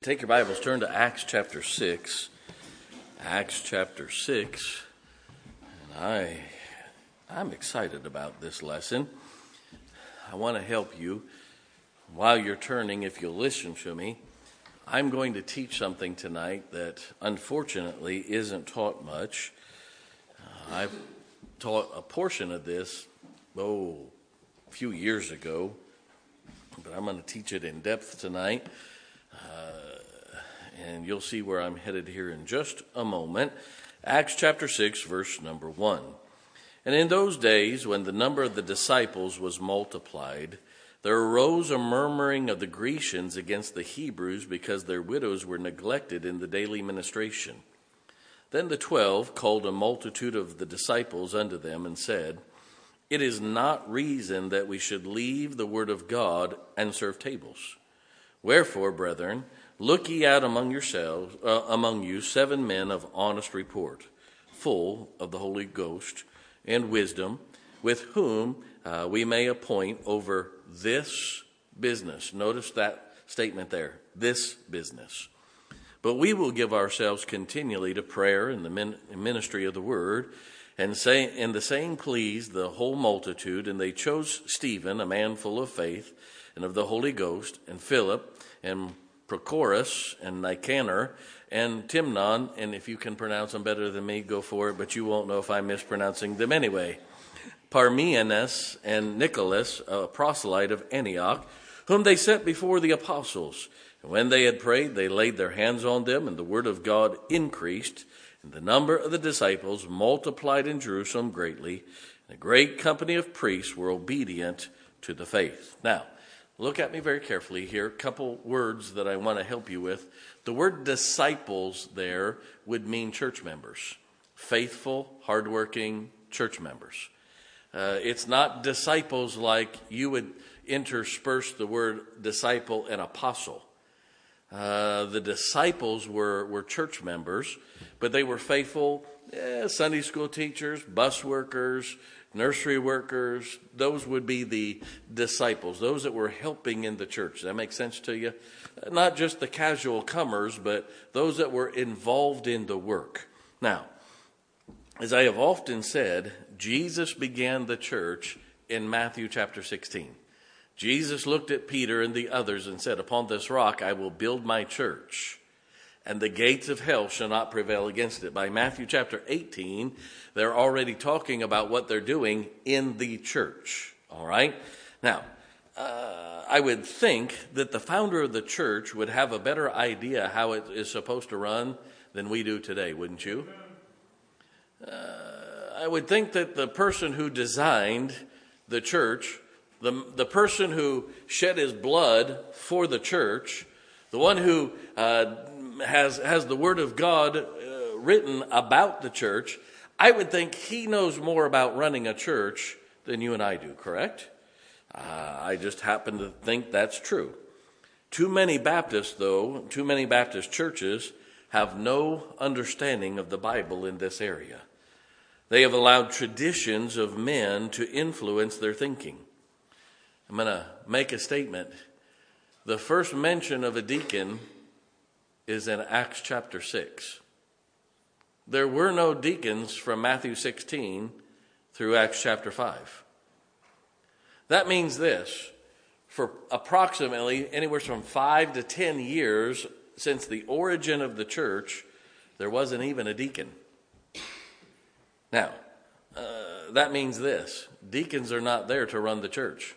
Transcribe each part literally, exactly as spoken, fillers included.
Take your Bibles, turn to Acts chapter six. Acts chapter six. And I, I'm excited about this lesson. I want to help you. While you're turning, if you'll listen to me, I'm going to teach something tonight that unfortunately isn't taught much. Uh, I've taught a portion of this, oh, a few years ago, but I'm going to teach it in depth tonight. Uh, and you'll see where I'm headed here in just a moment. Acts chapter six, verse number one. And in those days, when the number of the disciples was multiplied, there arose a murmuring of the Grecians against the Hebrews because their widows were neglected in the daily ministration. Then the twelve called a multitude of the disciples unto them and said, It is not reason that we should leave the word of God and serve tables. Wherefore, brethren, look ye out among yourselves, uh, among you seven men of honest report, full of the Holy Ghost and wisdom, with whom uh, we may appoint over this business. Notice that statement there, this business. But we will give ourselves continually to prayer and the min- ministry of the word. And say, and the saying pleased the whole multitude, and they chose Stephen, a man full of faith and of the Holy Ghost, and Philip, and Prochorus, and Nicanor, and Timnon, and if you can pronounce them better than me, go for it, but you won't know if I'm mispronouncing them anyway. Parmenas and Nicholas, a proselyte of Antioch, whom they set before the apostles. And when they had prayed, they laid their hands on them, and the word of God increased, and the number of the disciples multiplied in Jerusalem greatly, and a great company of priests were obedient to the faith. Now, look at me very carefully here. A couple words that I want to help you with. The word disciples there would mean church members. Faithful, hardworking church members. Uh, it's not disciples like you would intersperse the word disciple and apostle. Uh, the disciples were, were church members, but they were faithful eh, Sunday school teachers, bus workers, nursery workers. Those would be the disciples, those that were helping in the church. Does that make sense to you? Not just the casual comers, but those that were involved in the work. Now, as I have often said, Jesus began the church in Matthew chapter sixteen. Jesus looked at Peter and the others and said, Upon this rock I will build my church, and the gates of hell shall not prevail against it. By Matthew chapter eighteen, they're already talking about what they're doing in the church. All right? Now, uh, I would think that the founder of the church would have a better idea how it is supposed to run than we do today, wouldn't you? Uh, I would think that the person who designed the church, the, the person who shed his blood for the church, the one who uh, has, has the word of God uh, written about the church, I would think he knows more about running a church than you and I do, correct? Uh, I just happen to think that's true. Too many Baptists, though, too many Baptist churches have no understanding of the Bible in this area. They have allowed traditions of men to influence their thinking. I'm going to make a statement. The first mention of a deacon is in Acts chapter six. There were no deacons from Matthew sixteen through Acts chapter five. That means this. For approximately anywhere from five to ten years since the origin of the church, there wasn't even a deacon. Now, uh, that means this. Deacons are not there to run the church.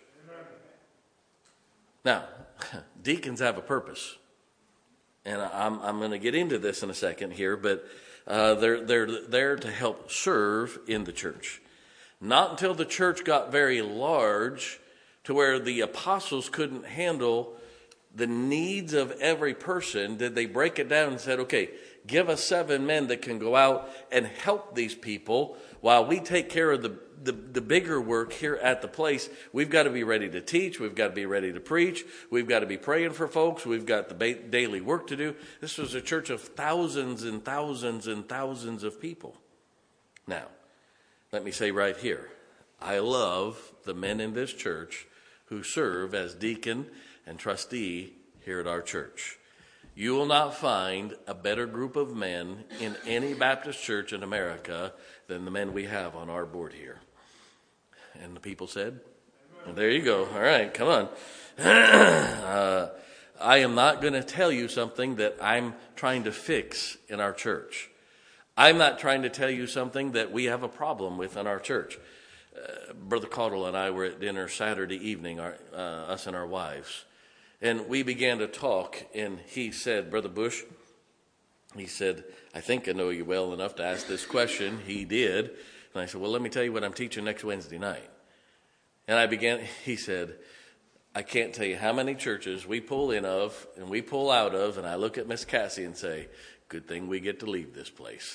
Now, deacons have a purpose. And I'm, I'm going to get into this in a second here, but uh, they're, they're there to help serve in the church. Not until the church got very large to where the apostles couldn't handle the needs of every person did they break it down and said, okay, give us seven men that can go out and help these people while we take care of the, the, the bigger work here at the place. We've got to be ready to teach. We've got to be ready to preach. We've got to be praying for folks. We've got the ba- daily work to do. This was a church of thousands and thousands and thousands of people. Now, let me say right here, I love the men in this church who serve as deacon and trustee here at our church. You will not find a better group of men in any Baptist church in America than the men we have on our board here. And the people said, well, there you go. All right, come on. uh, I am not going to tell you something that I'm trying to fix in our church. I'm not trying to tell you something that we have a problem with in our church. Uh, Brother Caudle and I were at dinner Saturday evening, our, uh, us and our wives. And we began to talk, and he said, Brother Bush, he said, I think I know you well enough to ask this question. He did. And I said, well, let me tell you what I'm teaching next Wednesday night. And I began, he said, I can't tell you how many churches we pull in of and we pull out of, and I look at Miss Cassie and say, good thing we get to leave this place.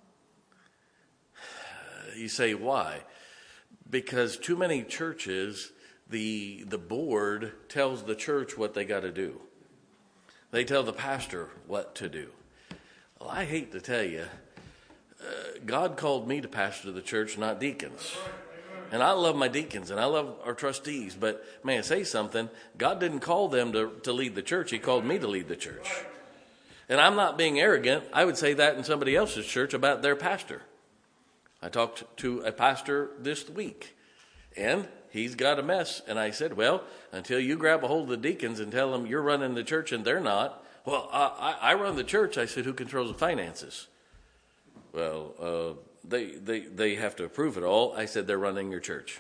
You say, why? Because too many churches, the the board tells the church what they got to do. They tell the pastor what to do. Well, I hate to tell you, uh, God called me to pastor the church, not deacons. And I love my deacons and I love our trustees, but may I say something? God didn't call them to, to lead the church. He called me to lead the church. And I'm not being arrogant. I would say that in somebody else's church about their pastor. I talked to a pastor this week, and he's got a mess. And I said, well, until you grab a hold of the deacons and tell them you're running the church and they're not, well, I, I run the church. I said, who controls the finances? Well, uh, they, they, they have to approve it all. I said, they're running your church.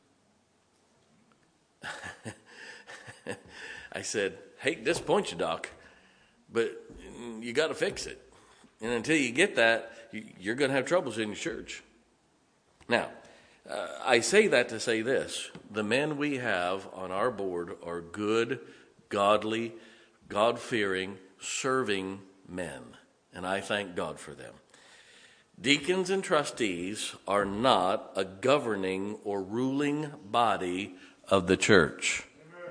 I said, hate to disappoint you, Doc, but you got to fix it. And until you get that, you're going to have troubles in your church. Now, uh, I say that to say this. The men we have on our board are good, godly, God-fearing, serving men. And I thank God for them. Deacons and trustees are not a governing or ruling body of the church.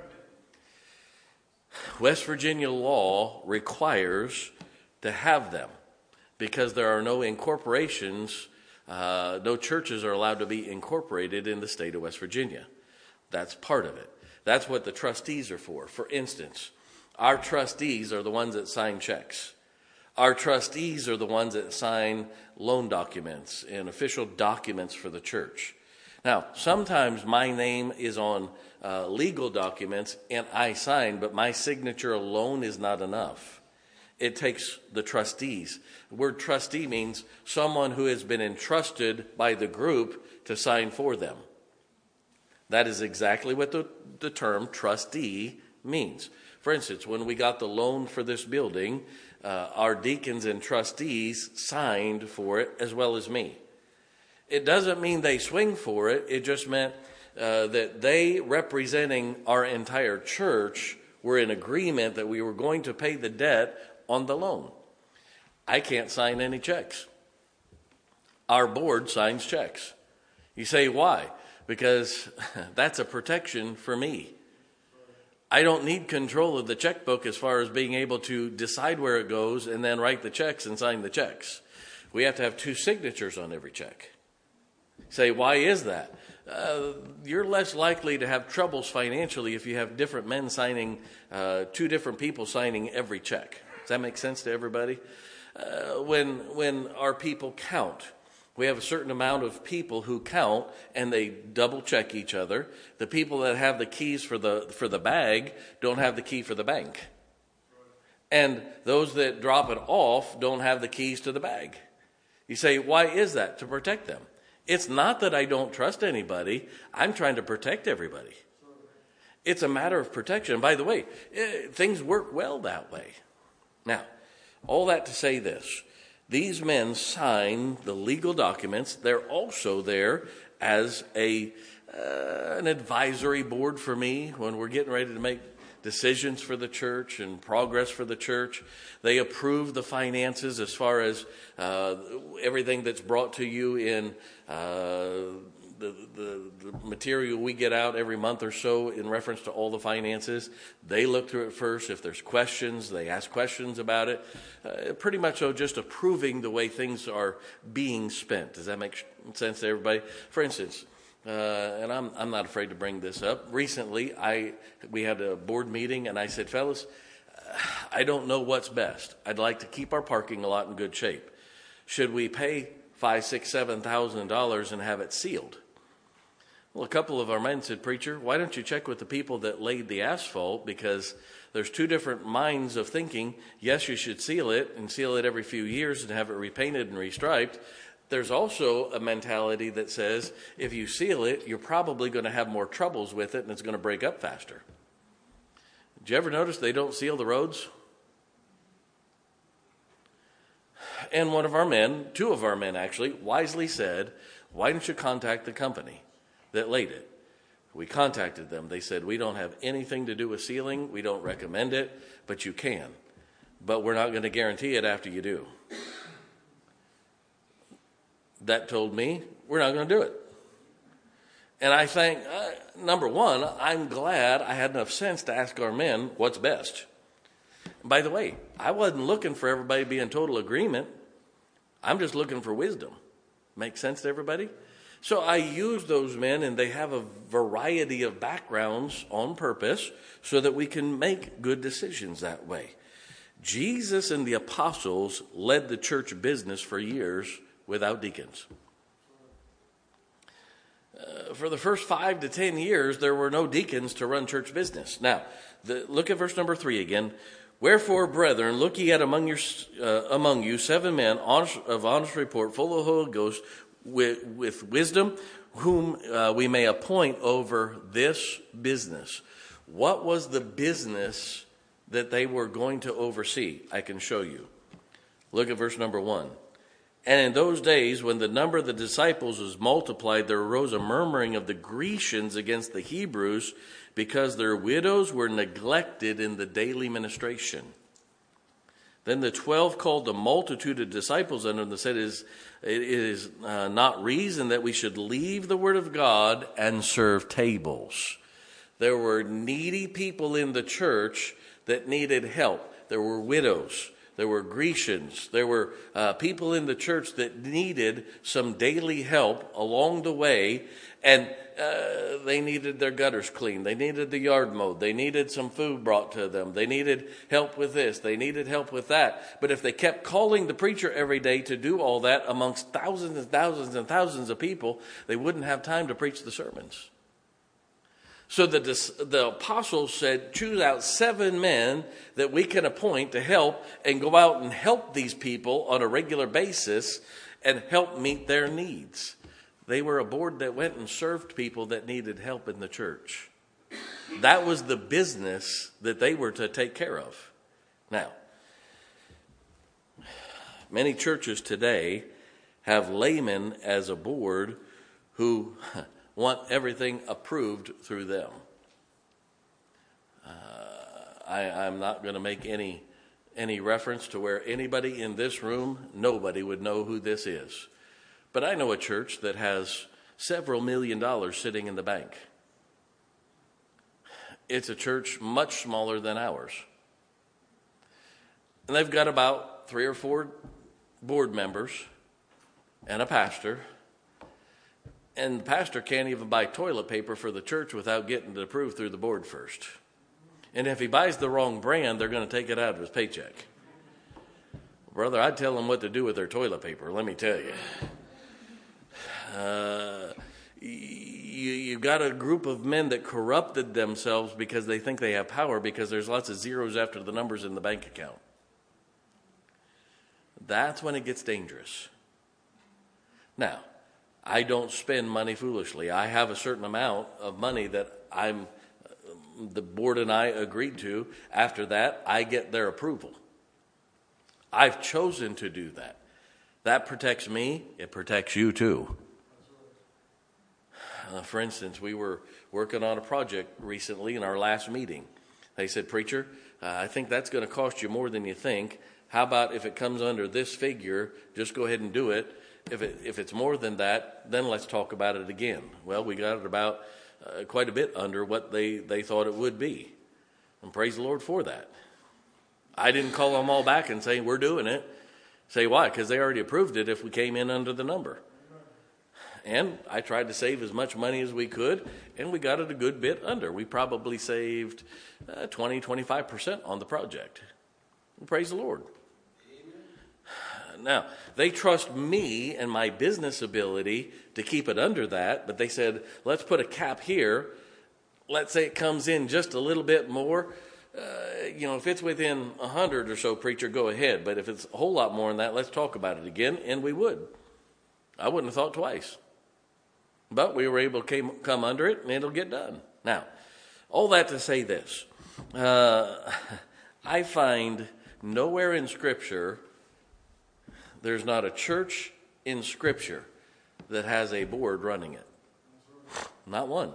West Virginia law requires to have them, because there are no incorporations, uh, no churches are allowed to be incorporated in the state of West Virginia. That's part of it. That's what the trustees are for. For instance, our trustees are the ones that sign checks. Our trustees are the ones that sign loan documents and official documents for the church. Now, sometimes my name is on uh, legal documents and I sign, but my signature alone is not enough. It takes the trustees. The word trustee means someone who has been entrusted by the group to sign for them. That is exactly what the, the term trustee means. For instance, when we got the loan for this building, uh, our deacons and trustees signed for it as well as me. It doesn't mean they swing for it. It just meant uh, that they, representing our entire church, were in agreement that we were going to pay the debt on the loan. I can't sign any checks. Our board signs checks. You say, why? Because that's a protection for me. I don't need control of the checkbook as far as being able to decide where it goes and then write the checks and sign the checks. We have to have two signatures on every check. Say, why is that? Uh, you're less likely to have troubles financially if you have different men signing, uh, two different people signing every check. Does that make sense to everybody? Uh, when when our people count, we have a certain amount of people who count and they double check each other. The people that have the keys for the for the bag don't have the key for the bank. And those that drop it off don't have the keys to the bag. You say, why is that? To protect them. It's not that I don't trust anybody. I'm trying to protect everybody. It's a matter of protection. And by the way, eh, things work well that way. Now, all that to say this. These men sign the legal documents. They're also there as a uh, an advisory board for me when we're getting ready to make decisions for the church and progress for the church. They approve the finances as far as uh, everything that's brought to you in uh, the, the, the material we get out every month or so in reference to all the finances. They look through it first. If there's questions, they ask questions about it. Uh, pretty much so just approving the way things are being spent. Does that make sense to everybody? For instance, Uh, and I'm I'm not afraid to bring this up. Recently, I we had a board meeting, and I said, fellas, I don't know what's best. I'd like to keep our parking lot in good shape. Should we pay five, six, seven thousand dollars and have it sealed? Well, a couple of our men said, "Preacher, why don't you check with the people that laid the asphalt? Because there's two different minds of thinking. Yes, you should seal it and seal it every few years and have it repainted and restriped. There's also a mentality that says if you seal it, you're probably going to have more troubles with it and it's going to break up faster." Did you ever notice they don't seal the roads? And one of our men, two of our men actually, wisely said, "Why don't you contact the company that laid it?" We contacted them. They said, "We don't have anything to do with sealing. We don't recommend it, but you can. But we're not going to guarantee it after you do." That told me we're not going to do it. And I think, uh, number one, I'm glad I had enough sense to ask our men what's best. By the way, I wasn't looking for everybody to be in total agreement. I'm just looking for wisdom. Make sense to everybody? So I use those men, and they have a variety of backgrounds on purpose so that we can make good decisions that way. Jesus and the apostles led the church business for years without deacons. Uh, for the first five to ten years, there were no deacons to run church business. Now, the, look at verse number three again. "Wherefore, brethren, look ye at among, your, uh, among you seven men honest, of honest report, full of the Holy Ghost, with, with wisdom, whom uh, we may appoint over this business." What was the business that they were going to oversee? I can show you. Look at verse number one. "And in those days, when the number of the disciples was multiplied, there arose a murmuring of the Grecians against the Hebrews, because their widows were neglected in the daily ministration. Then the twelve called the multitude of disciples unto them and said, It is, it is uh, not reason that we should leave the word of God and serve tables." There were needy people in the church that needed help. There were widows. There were Grecians. There were uh, people in the church that needed some daily help along the way. And uh, they needed their gutters cleaned. They needed the yard mowed. They needed some food brought to them. They needed help with this. They needed help with that. But if they kept calling the preacher every day to do all that amongst thousands and thousands and thousands of people, they wouldn't have time to preach the sermons. So the, the apostles said, choose out seven men that we can appoint to help and go out and help these people on a regular basis and help meet their needs. They were a board that went and served people that needed help in the church. That was the business that they were to take care of. Now, many churches today have laymen as a board who want everything approved through them. Uh, I, I'm not going to make any any reference to where anybody in this room, nobody would know who this is. But I know a church that has several million dollars sitting in the bank. It's a church much smaller than ours. And they've got about three or four board members and a pastor. And the pastor can't even buy toilet paper for the church without getting it approved through the board first. And if he buys the wrong brand, they're going to take it out of his paycheck. Brother, I'd tell them what to do with their toilet paper, let me tell you. Uh, you, you've got a group of men that corrupted themselves because they think they have power because there's lots of zeros after the numbers in the bank account. That's when it gets dangerous. Now, I don't spend money foolishly. I have a certain amount of money that I'm, the board and I agreed to. After that, I get their approval. I've chosen to do that. That protects me. It protects you too. Uh, for instance, we were working on a project recently in our last meeting. They said, preacher, uh, I think that's going to cost you more than you think. How about if it comes under this figure, just go ahead and do it. If it, if it's more than that, then let's talk about it again. Well, we got it about uh, quite a bit under what they, they thought it would be. And praise the Lord for that. I didn't call them all back and say, we're doing it. Say why? Because they already approved it if we came in under the number. And I tried to save as much money as we could, and we got it a good bit under. We probably saved uh, twenty, twenty-five percent on the project. Praise the Lord. Amen. Now, they trust me and my business ability to keep it under that, but they said, let's put a cap here. Let's say it comes in just a little bit more. Uh, you know, if it's within a hundred or so, preacher, go ahead. But if it's a whole lot more than that, let's talk about it again. And we would. I wouldn't have thought twice. But we were able to came, come under it, and it'll get done. Now, all that to say this. Uh, I find nowhere in Scripture, there's not a church in Scripture that has a board running it. Not one.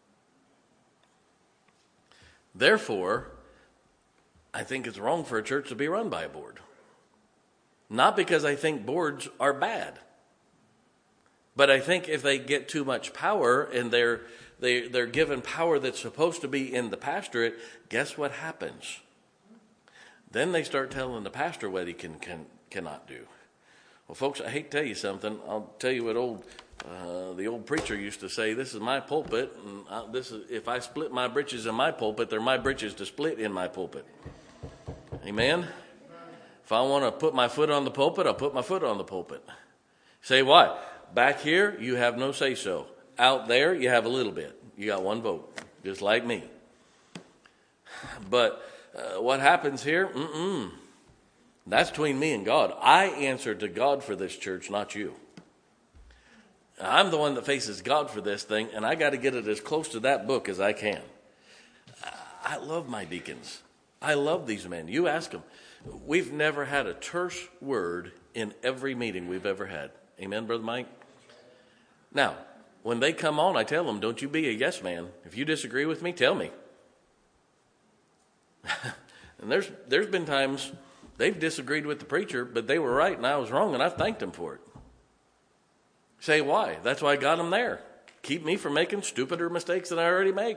Therefore, I think it's wrong for a church to be run by a board. Not because I think boards are bad. But I think if they get too much power and they're they, they're given power that's supposed to be in the pastorate, guess what happens? Then they start telling the pastor what he can, can cannot do. Well, folks, I hate to tell you something. I'll tell you what old uh, the old preacher used to say. This is my pulpit, and I, this is if I split my britches in my pulpit, they're my britches to split in my pulpit. Amen? If I want to put my foot on the pulpit, I'll put my foot on the pulpit. Say why? Back here, you have no say-so. Out there, you have a little bit. You got one vote, just like me. But uh, what happens here? Mm-mm. That's between me and God. I answer to God for this church, not you. I'm the one that faces God for this thing, and I got to get it as close to that book as I can. I love my deacons. I love these men. You ask them. We've never had a terse word in every meeting we've ever had. Amen, Brother Mike? Now, when they come on, I tell them, don't you be a yes man. If you disagree with me, tell me. And there's there's been times they've disagreed with the preacher, but they were right and I was wrong, and I've thanked them for it. Say why? That's why I got them there. Keep me from making stupider mistakes than I already make.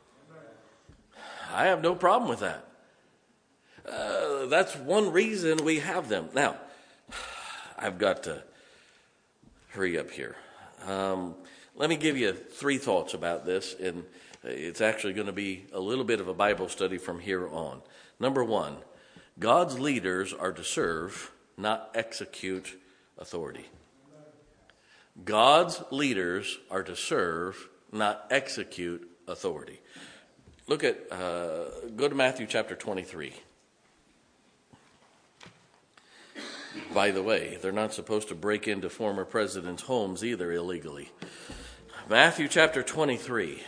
I have no problem with that. Uh, that's one reason we have them. Now, I've got to hurry up here. Um, let me give you three thoughts about this, and it's actually going to be a little bit of a Bible study from here on. Number one, God's leaders are to serve, not execute authority. God's leaders are to serve, not execute authority. Look at, uh, go to Matthew chapter twenty-three. By the way, they're not supposed to break into former presidents' homes either illegally. Matthew chapter twenty-three.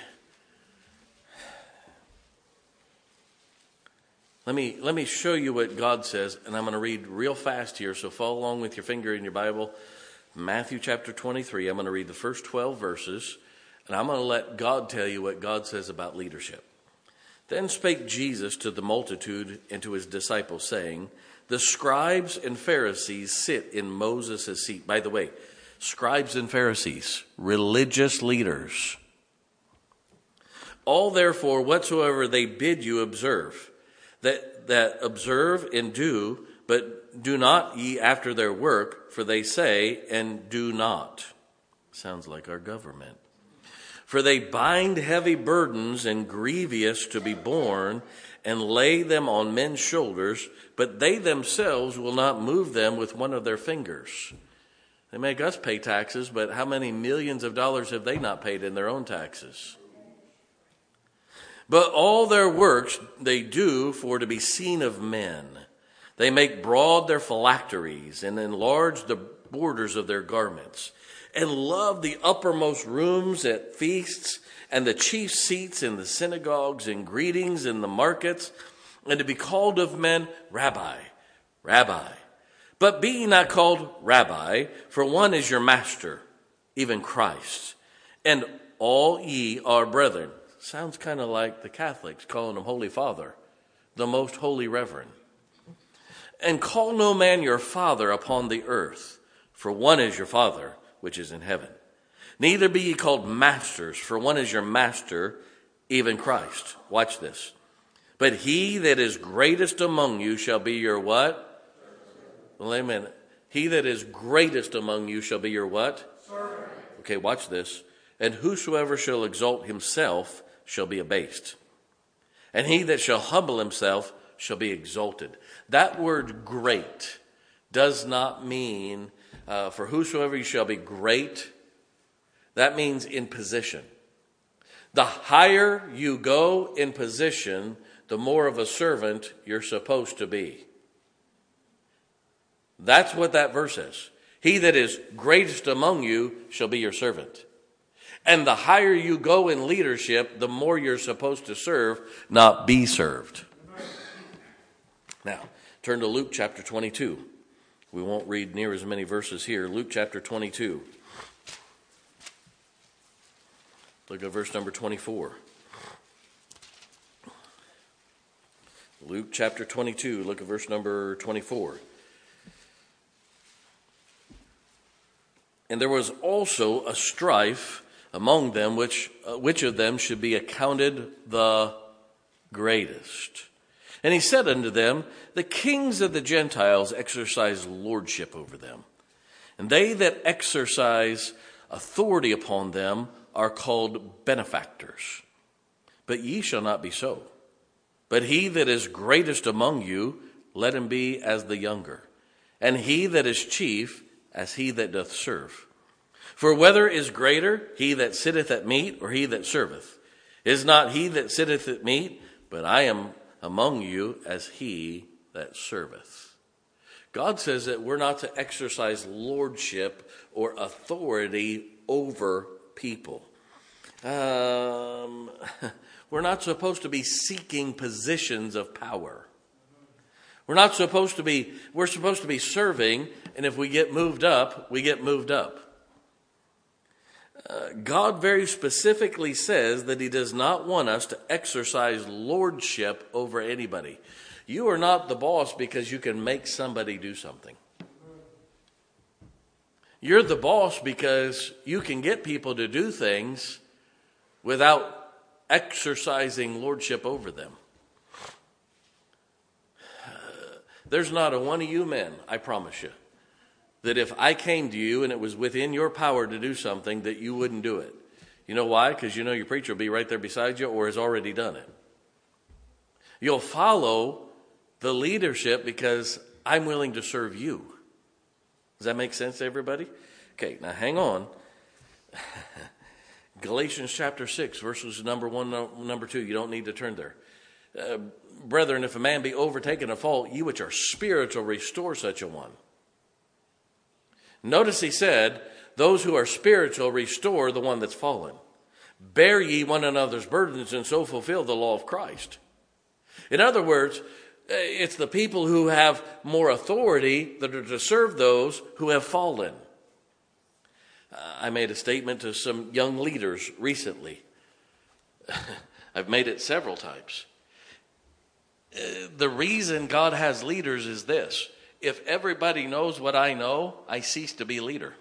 Let me let me show you what God says, and I'm going to read real fast here, so follow along with your finger in your Bible. Matthew chapter twenty-three, I'm going to read the first twelve verses, and I'm going to let God tell you what God says about leadership. Then spake Jesus to the multitude and to his disciples, saying, the scribes and Pharisees sit in Moses' seat. By the way, scribes and Pharisees, religious leaders. All therefore whatsoever they bid you observe, that, that observe and do, but do not ye after their work, for they say and do not. Sounds like our government. For they bind heavy burdens and grievous to be borne, and lay them on men's shoulders, but they themselves will not move them with one of their fingers. They make us pay taxes, but how many millions of dollars have they not paid in their own taxes? But all their works they do for to be seen of men. They make broad their phylacteries and enlarge the borders of their garments, and love the uppermost rooms at feasts, and the chief seats in the synagogues, and greetings in the markets, and to be called of men, Rabbi, Rabbi. But be ye not called Rabbi, for one is your master, even Christ. And all ye are brethren. Sounds kind of like the Catholics calling him Holy Father, the most holy Reverend. And call no man your father upon the earth, for one is your Father, which is in heaven. Neither be ye called masters, for one is your master, even Christ. Watch this. But he that is greatest among you shall be your what? Well, wait a minute. He that is greatest among you shall be your what? Servant. Okay, watch this. And whosoever shall exalt himself shall be abased. And he that shall humble himself shall be exalted. That word great does not mean, uh, for whosoever you shall be great. That means in position. The higher you go in position, the more of a servant you're supposed to be. That's what that verse is. He that is greatest among you shall be your servant. And the higher you go in leadership, the more you're supposed to serve, not be served. Now, turn to Luke chapter twenty-two. We won't read near as many verses here. Luke chapter twenty-two. Look at verse number twenty-four. Luke chapter twenty-two, look at verse number twenty-four. And there was also a strife among them, which uh, which of them should be accounted the greatest. And he said unto them, the kings of the Gentiles exercise lordship over them, and they that exercise authority upon them are called benefactors. But ye shall not be so. But he that is greatest among you, let him be as the younger, and he that is chief as he that doth serve. For whether is greater, he that sitteth at meat, or he that serveth? Is not he that sitteth at meat, but I am among you as he that serveth. God says that we're not to exercise lordship or authority over people. Um, we're not supposed to be seeking positions of power. We're not supposed to be, we're supposed to be serving, and if we get moved up, we get moved up. Uh, God very specifically says that he does not want us to exercise lordship over anybody. You are not the boss because you can make somebody do something. You're the boss because you can get people to do things without exercising lordship over them. Uh, there's not a one of you men, I promise you, that if I came to you and it was within your power to do something, that you wouldn't do it. You know why? Because you know your preacher will be right there beside you or has already done it. You'll follow the leadership because I'm willing to serve you. Does that make sense to everybody? Okay, now hang on. Galatians chapter six, verses number one, number two. You don't need to turn there. Uh, Brethren, if a man be overtaken of fault, you which are spiritual, restore such a one. Notice he said, those who are spiritual restore the one that's fallen. Bear ye one another's burdens and so fulfill the law of Christ. In other words, it's the people who have more authority that are to serve those who have fallen. Uh, I made a statement to some young leaders recently. I've made it several times. Uh, the reason God has leaders is this. If everybody knows what I know, I cease to be leader.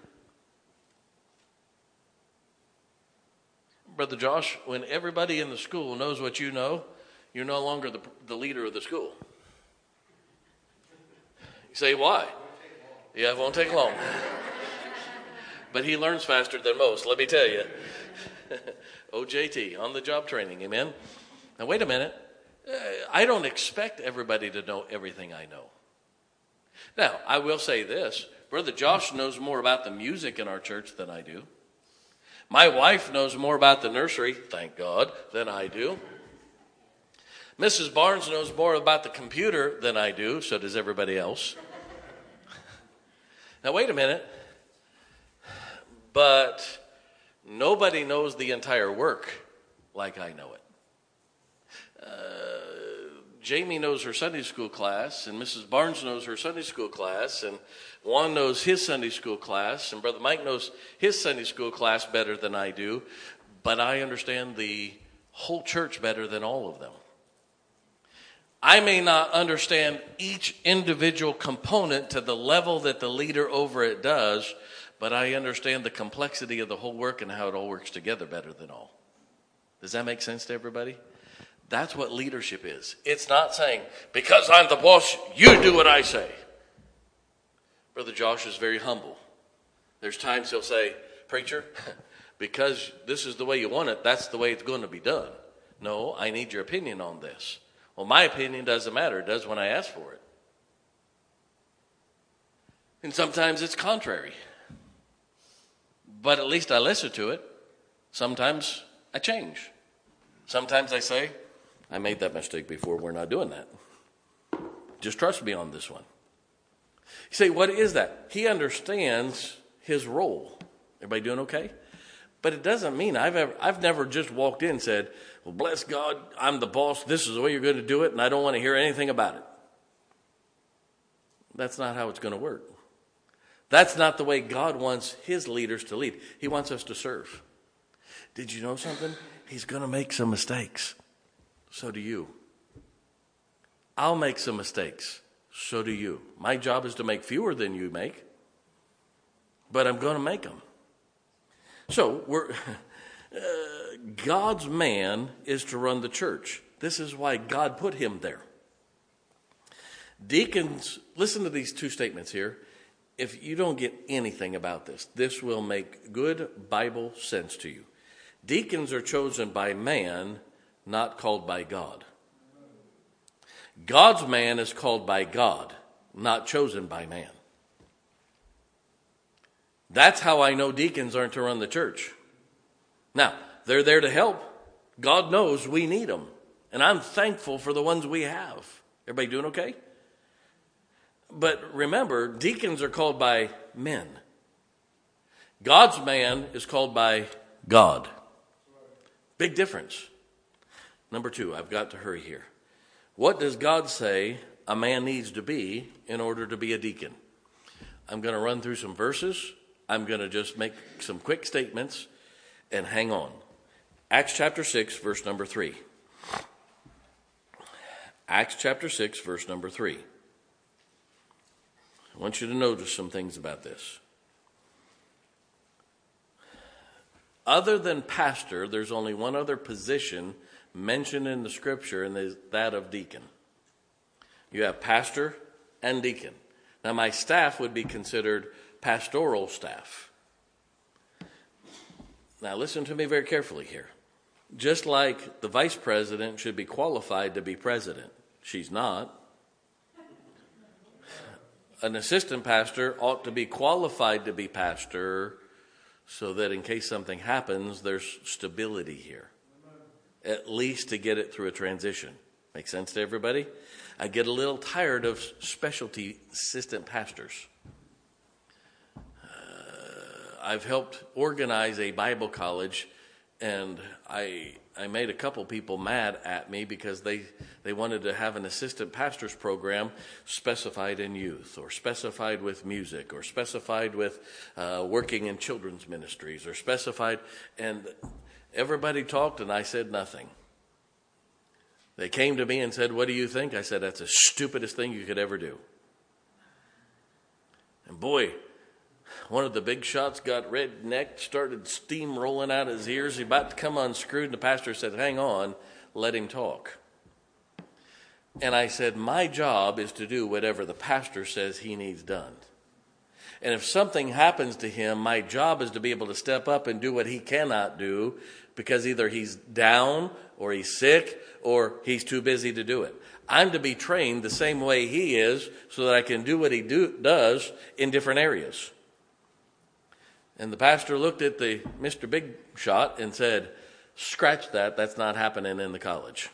Brother Josh, when everybody in the school knows what you know, you're no longer the, the leader of the school. You say, why? Yeah, it won't take long. But he learns faster than most, let me tell you. O J T, on the job training, amen? Now, wait a minute. I don't expect everybody to know everything I know. Now, I will say this. Brother Josh knows more about the music in our church than I do. My wife knows more about the nursery, thank God, than I do. Missus Barnes knows more about the computer than I do, so does everybody else. Now, wait a minute. But nobody knows the entire work like I know it. Uh, Jamie knows her Sunday school class, and Missus Barnes knows her Sunday school class, and Juan knows his Sunday school class, and Brother Mike knows his Sunday school class better than I do, but I understand the whole church better than all of them. I may not understand each individual component to the level that the leader over it does, but I understand the complexity of the whole work and how it all works together better than all. Does that make sense to everybody? That's what leadership is. It's not saying, because I'm the boss, you do what I say. Brother Josh is very humble. There's times he'll say, preacher, because this is the way you want it, that's the way it's going to be done. No, I need your opinion on this. Well, my opinion doesn't matter. It does when I ask for it. And sometimes it's contrary. But at least I listen to it. Sometimes I change. Sometimes I say, I made that mistake before. We're not doing that. Just trust me on this one. You say, what is that? He understands his role. Everybody doing okay? But it doesn't mean I've ever, I've never just walked in and said, well, bless God, I'm the boss. This is the way you're going to do it, and I don't want to hear anything about it. That's not how it's going to work. That's not the way God wants his leaders to lead. He wants us to serve. Did you know something? He's going to make some mistakes. So do you. I'll make some mistakes. So do you. My job is to make fewer than you make, but I'm going to make them. So we're uh, God's man is to run the church. This is why God put him there. Deacons, listen to these two statements here. If you don't get anything about this, this will make good Bible sense to you. Deacons are chosen by man, not called by God. God's man is called by God, not chosen by man. That's how I know deacons aren't to run the church. Now, they're there to help. God knows we need them. And I'm thankful for the ones we have. Everybody doing okay? But remember, deacons are called by men. God's man is called by God. Big difference. Number two, I've got to hurry here. What does God say a man needs to be in order to be a deacon? I'm going to run through some verses. I'm going to just make some quick statements and hang on. Acts chapter six, verse number three. Acts chapter six, verse number three. I want you to notice some things about this. Other than pastor, there's only one other position mentioned in the scripture, and is that of deacon. You have pastor and deacon. Now, my staff would be considered pastoral staff. Now, listen to me very carefully here. Just like the vice president should be qualified to be president, she's not. An assistant pastor ought to be qualified to be pastor so that in case something happens, there's stability here. At least to get it through a transition. Make sense to everybody? I get a little tired of specialty assistant pastors. Uh, I've helped organize a Bible college, and I I made a couple people mad at me because they, they wanted to have an assistant pastor's program specified in youth, or specified with music, or specified with uh, working in children's ministries, or specified, and everybody talked and I said nothing. They came to me and said, what do you think? I said, that's the stupidest thing you could ever do. And boy, one of the big shots got red-necked, started steam rolling out his ears. He about to come unscrewed, and the pastor said, hang on, let him talk. And I said, my job is to do whatever the pastor says he needs done. And if something happens to him, my job is to be able to step up and do what he cannot do because either he's down or he's sick or he's too busy to do it. I'm to be trained the same way he is so that I can do what he do, does in different areas. And the pastor looked at the Mister Big Shot and said, scratch that, that's not happening in the college.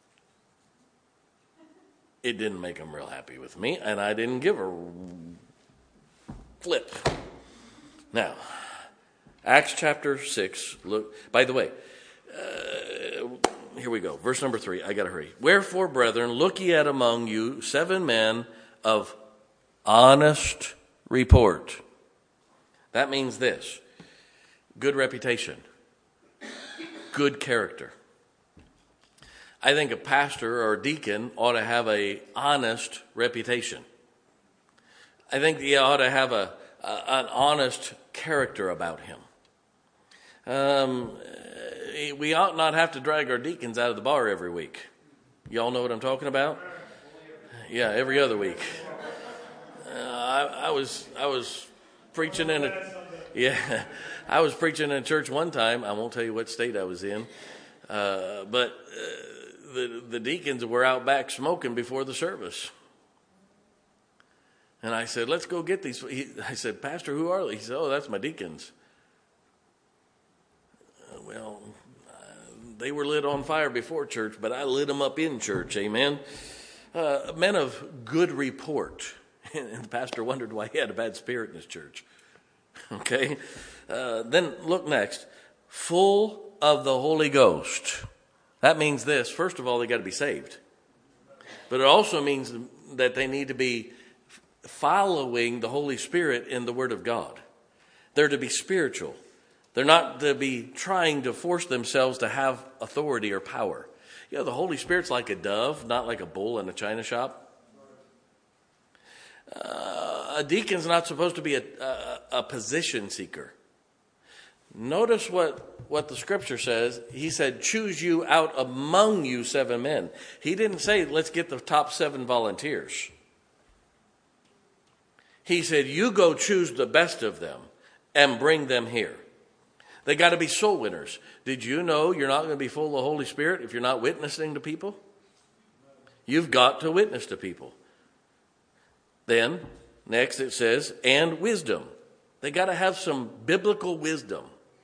It didn't make him real happy with me, and I didn't give a flip. Now, Acts chapter six, look, by the way, uh, here we go, verse number three, I gotta hurry. Wherefore, brethren, look ye at among you seven men of honest report. That means this: good reputation, good character. I think a pastor or a deacon ought to have an honest reputation. I think he ought to have a, a an honest character about him. Um, we ought not have to drag our deacons out of the bar every week. Y'all know what I'm talking about? Yeah, every other week. Uh, I, I was I was preaching in a Yeah, I was preaching in church one time. I won't tell you what state I was in, uh, but uh, the the deacons were out back smoking before the service. And I said, let's go get these. He, I said, Pastor, who are they? He said, oh, that's my deacons. Uh, well, uh, they were lit on fire before church, but I lit them up in church, amen. Uh, men of good report. And the pastor wondered why he had a bad spirit in his church. Okay? Uh, then look next. Full of the Holy Ghost. That means this. First of all, they got to be saved. But it also means that they need to be following the Holy Spirit in the Word of God. They're to be spiritual. They're not to be trying to force themselves to have authority or power. You know, the Holy Spirit's like a dove, not like a bull in a china shop. Uh, a deacon's not supposed to be a, a, a position seeker. Notice what, what the scripture says. He said, choose you out among you seven men. He didn't say, let's get the top seven volunteers. He said, you go choose the best of them and bring them here. They got to be soul winners. Did you know you're not going to be full of the Holy Spirit if you're not witnessing to people? You've got to witness to people. Then, next it says, and wisdom. They got to have some biblical wisdom.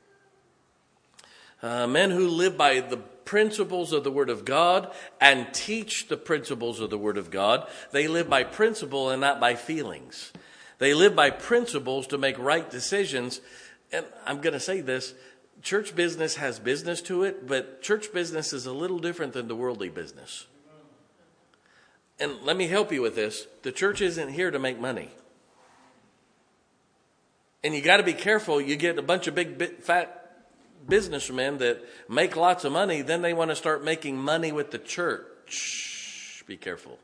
Uh, men who live by the principles of the Word of God and teach the principles of the Word of God. They live by principle and not by feelings. They live by principles to make right decisions. And I'm going to say this, church business has business to it, but church business is a little different than the worldly business. And let me help you with this. The church isn't here to make money. And you got to be careful. You get a bunch of big, big fat businessmen that make lots of money, then they want to start making money with the church. Be careful.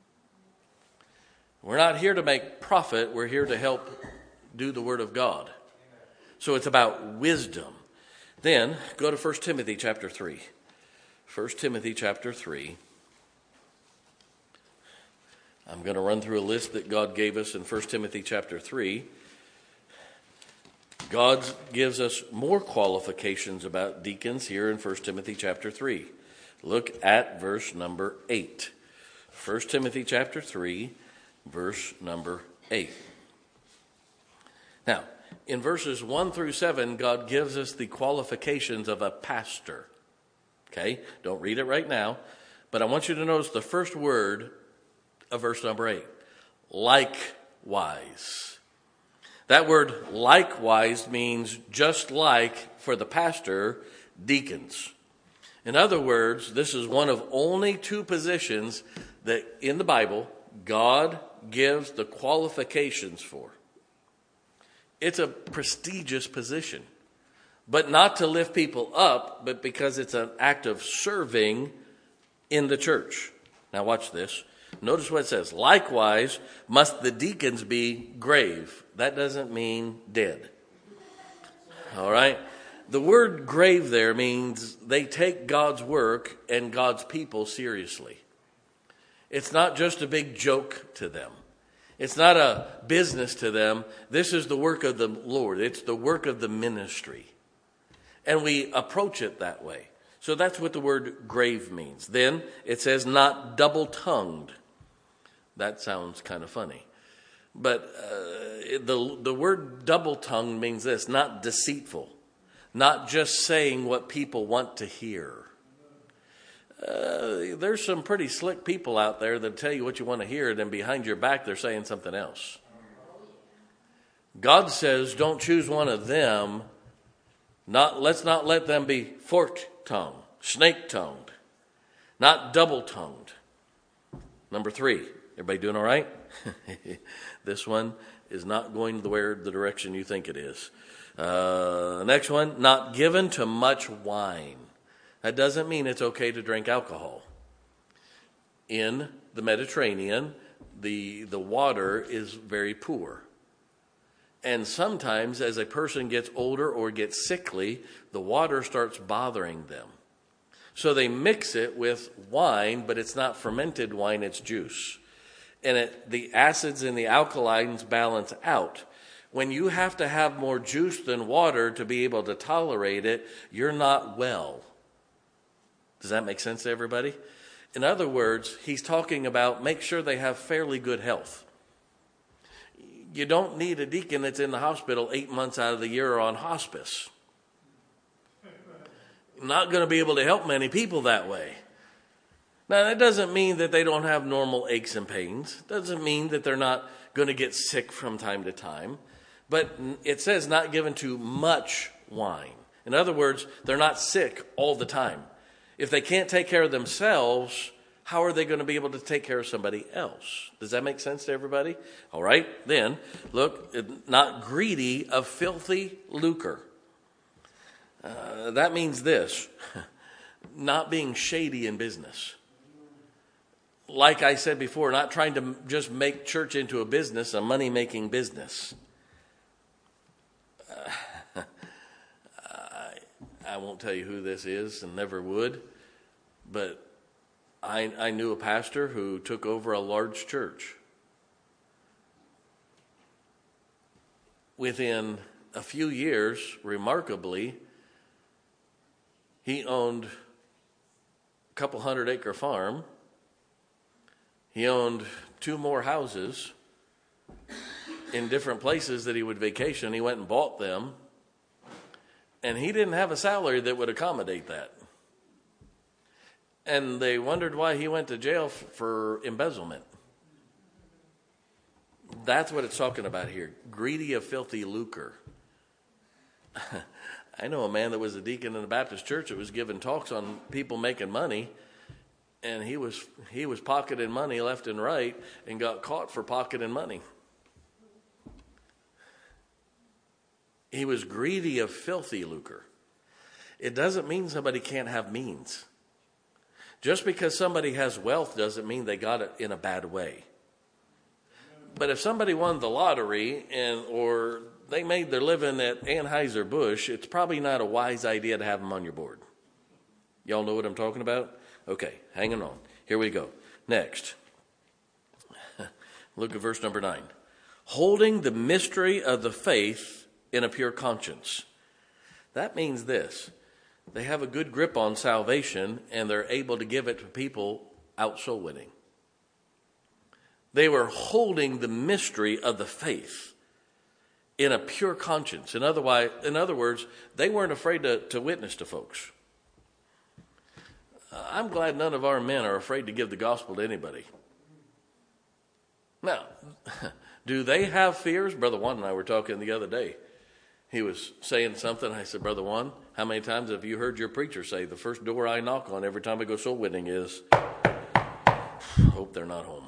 We're not here to make profit. We're here to help do the Word of God. So it's about wisdom. Then go to First Timothy chapter three. First Timothy chapter three. I'm going to run through a list that God gave us in First Timothy chapter three. God gives us more qualifications about deacons here in First Timothy chapter three. Look at verse number eight. First Timothy chapter three, verse number eight. Now, in verses one through seven, God gives us the qualifications of a pastor. Okay? Don't read it right now, but I want you to notice the first word of verse number eight. Likewise. That word likewise means just like for the pastor, deacons. In other words, this is one of only two positions that in the Bible God gives the qualifications for. It's a prestigious position, but not to lift people up, but because it's an act of serving in the church. Now watch this. Notice what it says. Likewise, must the deacons be grave. That doesn't mean dead. All right? The word grave there means they take God's work and God's people seriously. It's not just a big joke to them. It's not a business to them. This is the work of the Lord. It's the work of the ministry. And we approach it that way. So that's what the word grave means. Then it says not double-tongued. That sounds kind of funny. But uh, the, the word double-tongued means this, not deceitful. Not just saying what people want to hear. Uh, there's some pretty slick people out there that tell you what you want to hear, and then behind your back they're saying something else. God says don't choose one of them. Not, let's not let them be forked-tongued, snake-tongued, not double-tongued. Number three, everybody doing all right? This one is not going the way the direction you think it is. Uh, next one, not given to much wine. That doesn't mean it's okay to drink alcohol. In the Mediterranean, the, the water is very poor. And sometimes as a person gets older or gets sickly, the water starts bothering them. So they mix it with wine, but it's not fermented wine, it's juice. And it, the acids and the alkalines balance out. When you have to have more juice than water to be able to tolerate it, you're not well. Does that make sense to everybody? In other words, he's talking about make sure they have fairly good health. You don't need a deacon that's in the hospital eight months out of the year or on hospice. Not going to be able to help many people that way. Now, that doesn't mean that they don't have normal aches and pains. Doesn't mean that they're not going to get sick from time to time. But it says not given to much wine. In other words, they're not sick all the time. If they can't take care of themselves, how are they going to be able to take care of somebody else? Does that make sense to everybody? All right, then, look, not greedy of filthy lucre. Uh, that means this, not being shady in business. Like I said before, not trying to just make church into a business, a money-making business. Uh, I, I won't tell you who this is and never would, but I, I knew a pastor who took over a large church. Within a few years, remarkably, he owned a couple hundred acre farm. He owned two more houses in different places that he would vacation. He went and bought them. And he didn't have a salary that would accommodate that. And they wondered why he went to jail f- for embezzlement. That's what it's talking about here. Greedy of filthy lucre. I know a man that was a deacon in a Baptist church that was giving talks on people making money. And he was he was pocketing money left and right and got caught for pocketing money. He was greedy of filthy lucre. It doesn't mean somebody can't have means. Just because somebody has wealth doesn't mean they got it in a bad way. But if somebody won the lottery and or they made their living at Anheuser-Busch, it's probably not a wise idea to have them on your board. Y'all know what I'm talking about? Okay, hanging on. Here we go. Next. Look at verse number nine. Holding the mystery of the faith in a pure conscience. That means this. They have a good grip on salvation and they're able to give it to people out soul winning. They were holding the mystery of the faith in a pure conscience. In other, way, in other words, they weren't afraid to, to witness to folks. Uh, I'm glad none of our men are afraid to give the gospel to anybody. Now, do they have fears? Brother Juan and I were talking the other day. He was saying something. I said, Brother Juan, how many times have you heard your preacher say, the first door I knock on every time I go soul winning is, hope they're not home.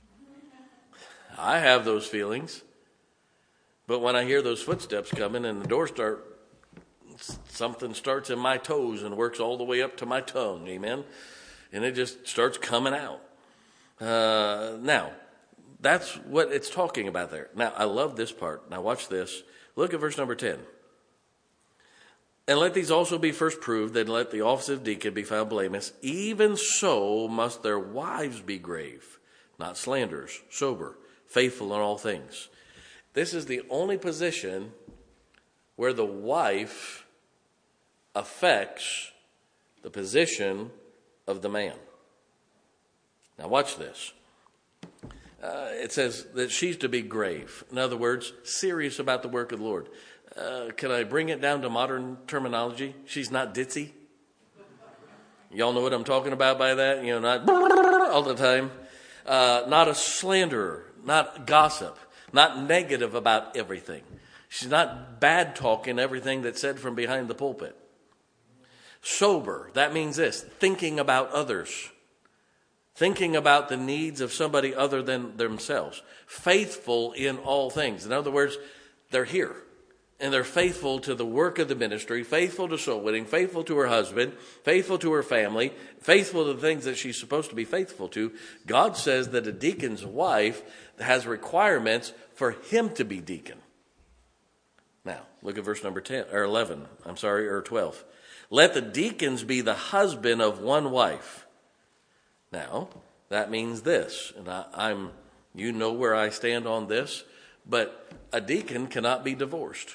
I have those feelings. But when I hear those footsteps coming and the door start, something starts in my toes and works all the way up to my tongue, amen? And it just starts coming out. Uh, now, that's what it's talking about there. Now, I love this part. Now, watch this. Look at verse number ten. And let these also be first proved, then let the office of deacon be found blameless. Even so must their wives be grave, not slanderers, sober, faithful in all things. This is the only position where the wife affects the position of the man. Now watch this. Uh, it says that she's to be grave. In other words, serious about the work of the Lord. Uh, can I bring it down to modern terminology? She's not ditzy. Y'all know what I'm talking about by that? You know, not all the time. Uh, not a slanderer, not gossip, not negative about everything. She's not bad talking everything that's said from behind the pulpit. Sober, that means this, thinking about others. Thinking about the needs of somebody other than themselves. Faithful in all things. In other words, they're here. And they're faithful to the work of the ministry, faithful to soul winning, faithful to her husband, faithful to her family, faithful to the things that she's supposed to be faithful to. God says that a deacon's wife has requirements for him to be deacon. Now, look at verse number ten, or eleven, I'm sorry, or twelve. Let the deacons be the husband of one wife. Now, that means this, and I, I'm, you know where I stand on this, But a deacon cannot be divorced.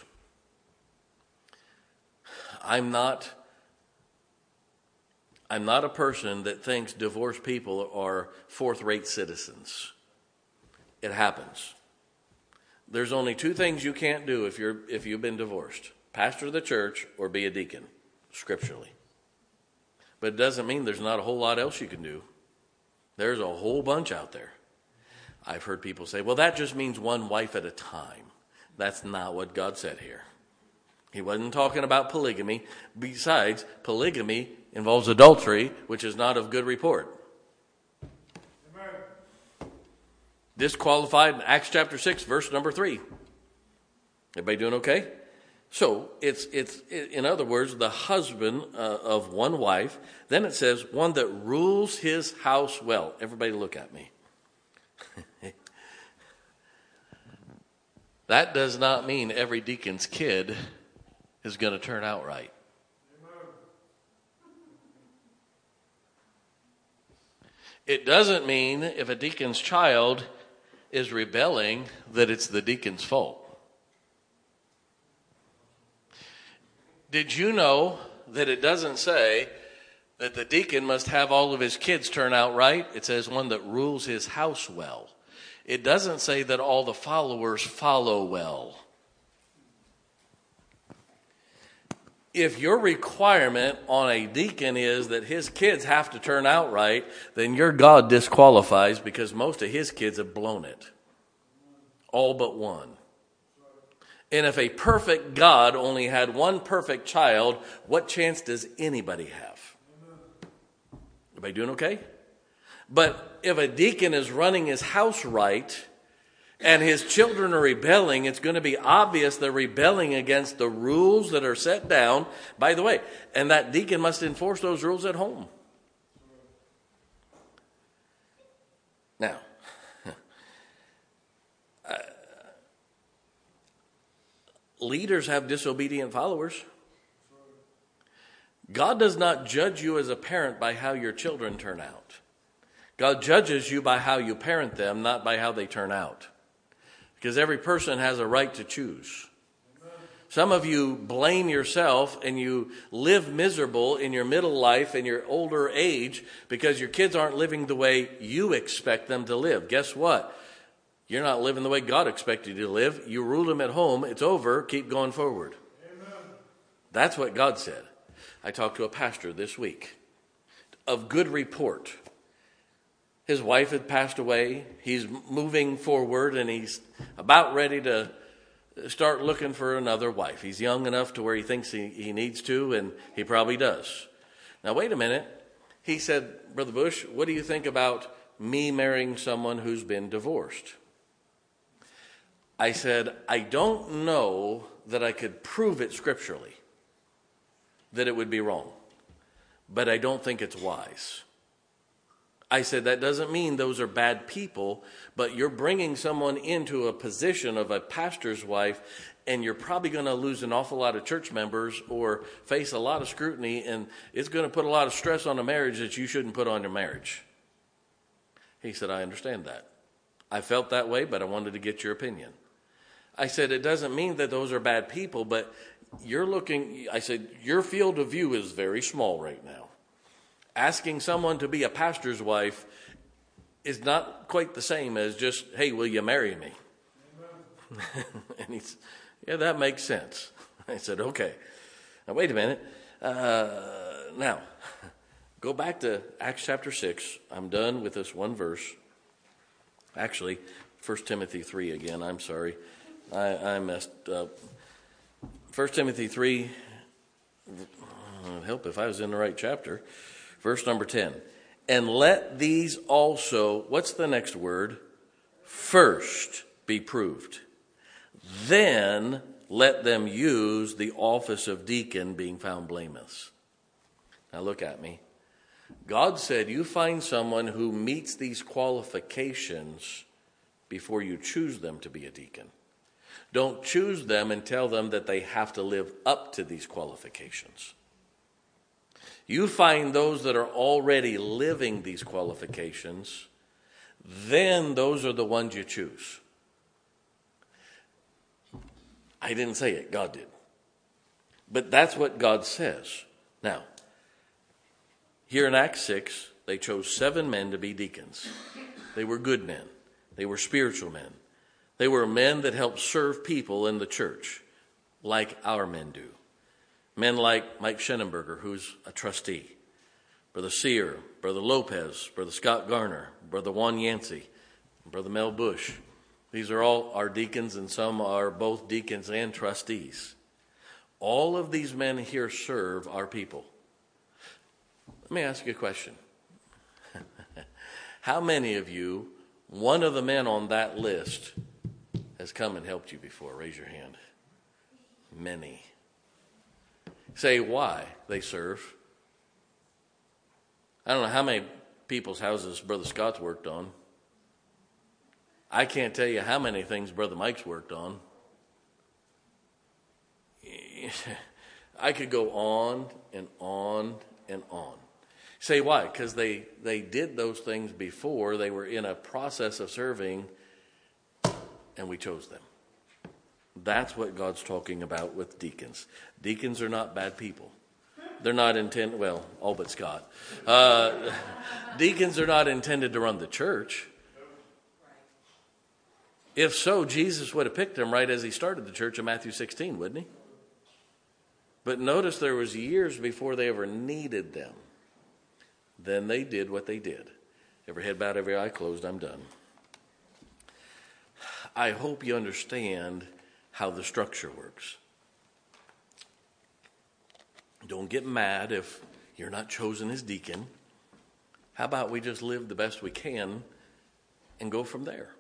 I'm not, I'm not a person that thinks divorced people are fourth-rate citizens. It happens. There's only two things you can't do if you're if you've been divorced: pastor the church or be a deacon, scripturally. But it doesn't mean there's not a whole lot else you can do. There's a whole bunch out there. I've heard people say, well, that just means one wife at a time. That's not what God said here. He wasn't talking about polygamy. Besides, polygamy involves adultery, which is not of good report. Amen. Disqualified in Acts chapter six, verse number three. Everybody doing okay? So it's it's in other words, the husband uh, of one wife. Then it says one that rules his house well. Everybody look at me. That does not mean every deacon's kid is going to turn out right. It doesn't mean if a deacon's child is rebelling that it's the deacon's fault. Did you know that it doesn't say that the deacon must have all of his kids turn out right? It says one that rules his house well. It doesn't say that all the followers follow well. If your requirement on a deacon is that his kids have to turn out right, then your God disqualifies because most of his kids have blown it. All but one. And if a perfect God only had one perfect child, what chance does anybody have? Everybody doing okay? But if a deacon is running his house right and his children are rebelling, it's going to be obvious they're rebelling against the rules that are set down. By the way, and that deacon must enforce those rules at home. Now, uh, leaders have disobedient followers. God does not judge you as a parent by how your children turn out. God judges you by how you parent them, not by how they turn out. Because every person has a right to choose. Some of you blame yourself and you live miserable in your middle life and your older age because your kids aren't living the way you expect them to live. Guess what? You're not living the way God expected you to live. You ruled them at home. It's over. Keep going forward. Amen. That's what God said. I talked to a pastor this week of good report. His wife had passed away. He's moving forward and he's about ready to start looking for another wife. He's young enough to where he thinks he, he needs to, and he probably does. Now, wait a minute. He said, Brother Bush, what do you think about me marrying someone who's been divorced? I said, I don't know that I could prove it scripturally, that it would be wrong, but I don't think it's wise. I said, that doesn't mean those are bad people, but you're bringing someone into a position of a pastor's wife, and you're probably going to lose an awful lot of church members or face a lot of scrutiny, and it's going to put a lot of stress on a marriage that you shouldn't put on your marriage. He said, I understand that. I felt that way, but I wanted to get your opinion. I said, it doesn't mean that those are bad people, but you're looking, I said, your field of view is very small right now. Asking someone to be a pastor's wife is not quite the same as just, hey, will you marry me? And he's, yeah, that makes sense. I said, okay. Now, wait a minute. Uh, now, go back to Acts chapter six. I'm done with this one verse. Actually, First Timothy three again. I'm sorry. I, I messed up. First Timothy three, I'd help if I was in the right chapter. Verse number ten. And let these also, what's the next word? First be proved. Then let them use the office of deacon, being found blameless. Now look at me. God said you find someone who meets these qualifications before you choose them to be a deacon. Don't choose them and tell them that they have to live up to these qualifications. You find those that are already living these qualifications, then those are the ones you choose. I didn't say it, God did. But that's what God says. Now, here in Acts six, they chose seven men to be deacons. They were good men. They were spiritual men. They were men that helped serve people in the church, like our men do. Men like Mike Schenenberger, who's a trustee. Brother Sear, Brother Lopez, Brother Scott Garner, Brother Juan Yancey, Brother Mel Bush. These are all our deacons, and some are both deacons and trustees. All of these men here serve our people. Let me ask you a question. How many of you, one of the men on that list, has come and helped you before? Raise your hand. Many. Say why they serve. I don't know how many people's houses Brother Scott's worked on. I can't tell you how many things Brother Mike's worked on. I could go on and on and on. Say why? Because they, they did those things before. They were in a process of serving, and we chose them. That's what God's talking about with deacons. Deacons are not bad people. They're not intended, well, all but Scott. Uh, deacons are not intended to run the church. If so, Jesus would have picked them right as he started the church in Matthew sixteen, wouldn't he? But notice there was years before they ever needed them. Then they did what they did. Every head bowed, every eye closed, I'm done. I hope you understand how the structure works. Don't get mad if you're not chosen as deacon. How about we just live the best we can and go from there?